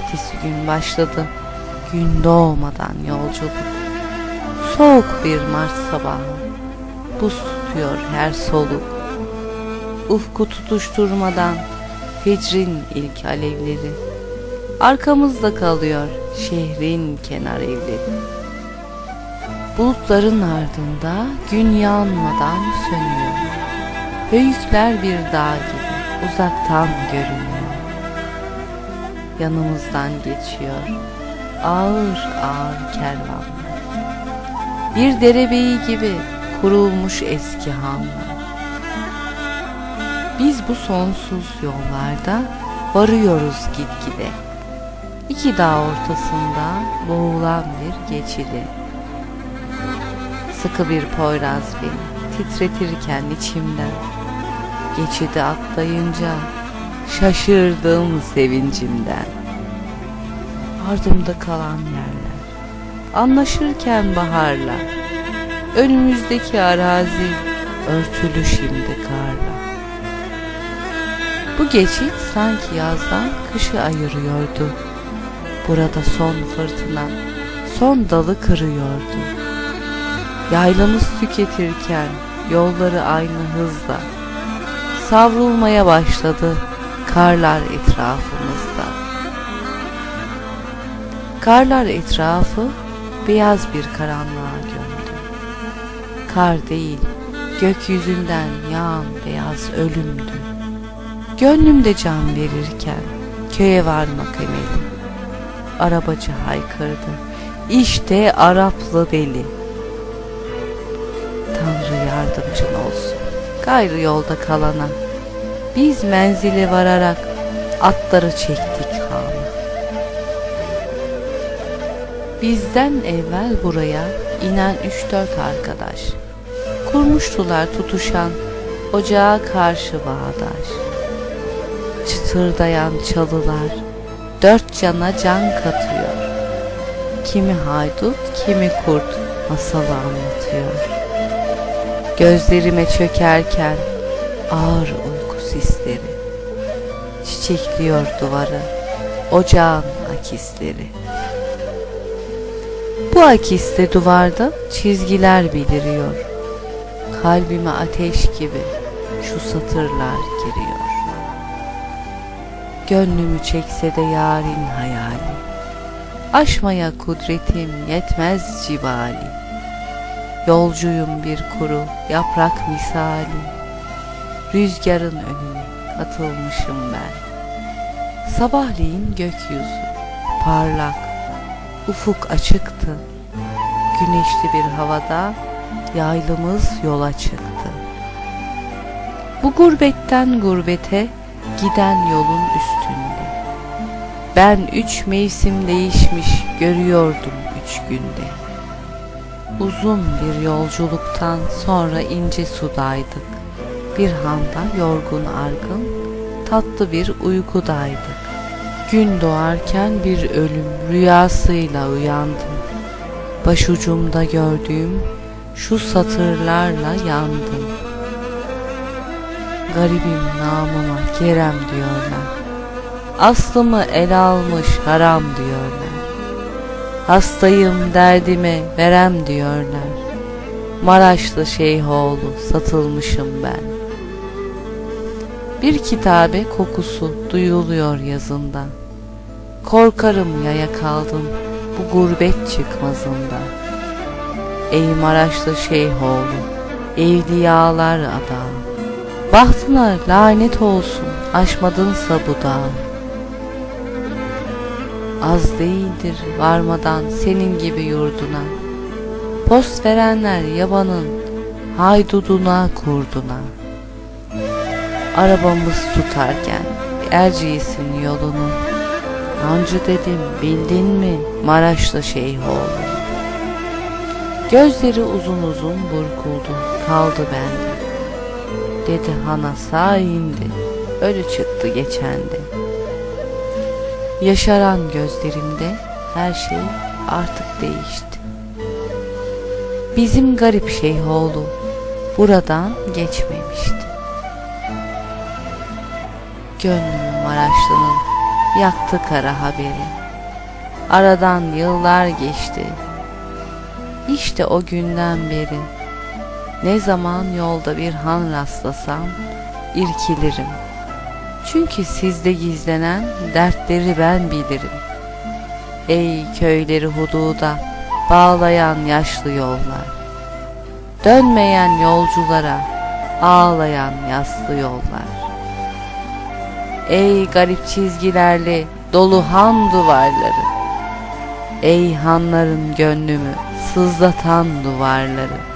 Ertesi gün başladı gün doğmadan yolculuk. Soğuk bir Mart sabahı, buz tutuyor her soluk. Ufku tutuşturmadan fecrin ilk alevleri, arkamızda kalıyor şehrin kenar evleri. Bulutların ardında gün yanmadan sönüyor. Höyükler bir dağ gibi uzaktan görünüyor. Yanımızdan geçiyor ağır ağır kervanlar. Bir derebeyi gibi kurulmuş eski hanlar. Biz bu sonsuz yollarda varıyoruz gitgide. İki dağ ortasında boğulan bir geçidi. Sıkı bir poyraz beni titretirken içimden. Geçidi atlayınca şaşırdım sevincimden. Ardımda kalan yerler anlaşırken baharla. Önümüzdeki arazi örtülü şimdi karla. Bu geçit sanki yazdan kışı ayırıyordu. Burada son fırtına son dalı kırıyordu. Yaylamız tüketirken yolları aynı hızla savrulmaya başladı karlar etrafımızda. Karlar etrafı beyaz bir karanlığa gömdü. Kar değil, gökyüzünden yağan beyaz ölümdü. Gönlümde can verirken köye varmak emelim. Arabacı haykırdı, İşte Araplı deli. Tanrı yardımcın olsun gayrı yolda kalana. Biz menzile vararak atları çektik hana. Bizden evvel buraya inen 3-4 arkadaş kurmuştular tutuşan ocağa karşı bağdaş. Çıtırdayan çalılar dört cana can katıyor. Kimi haydut kimi kurt masalı anlatıyor. Gözlerime çökerken ağır uyku sisleri çiçekliyor duvarı ocağın akisleri. Bu akiste duvarda çizgiler beliriyor. Kalbime ateş gibi şu satırlar giriyor. Gönlümü çekse de yarın hayali, aşmaya kudretim yetmez cibali. Yolcuyum bir kuru yaprak misali, rüzgarın önüne atılmışım ben. Sabahleyin gökyüzü parlak, ufuk açıktı. Güneşli bir havada yaylımız yola çıktı. Bu gurbetten gurbete giden yolun üstünde ben 3 mevsim değişmiş görüyordum 3 günde. Uzun bir yolculuktan sonra ince sudaydık. Bir handa yorgun argın tatlı bir uykudaydık. Gün doğarken bir ölüm rüyasıyla uyandım. Başucumda gördüğüm şu satırlarla yandım. Garibim namıma Kerem diyorlar. Aslımı el almış haram diyorlar. Hastayım derdime verem diyorlar. Maraşlı Şeyhoğlu satılmışım ben. Bir kitabe kokusu duyuluyor yazında. Korkarım yaya kaldım bu gurbet çıkmazında. Ey Maraşlı Şeyhoğlu, evliyalar adağı, bahtına lanet olsun aşmadınsa bu dağı. Az değildir varmadan senin gibi yurduna, post verenler yabanın hayduduna kurduna. Arabamız tutarken Erciyes'in yolunu, hancı dedim bildin mi Maraşlı Şeyhoğlu. Gözleri uzun uzun burkuldu kaldı bende. Dedi hana sağ indi ölü çıktı geçende. Yaşaran gözlerimde her şey artık değişti. Bizim garip Şeyhoğlu buradan geçmemişti. Gönlümü Maraşlı'nın yaktı kara haberi. Aradan yıllar geçti. İşte o günden beri ne zaman yolda bir han rastlasam irkilirim. Çünkü sizde gizlenen dertleri ben bilirim. Ey köyleri hududa bağlayan yaşlı yollar, dönmeyen yolculara ağlayan yaslı yollar. Ey garip çizgilerle dolu han duvarları, ey hanların gönlümü sızlatan duvarları.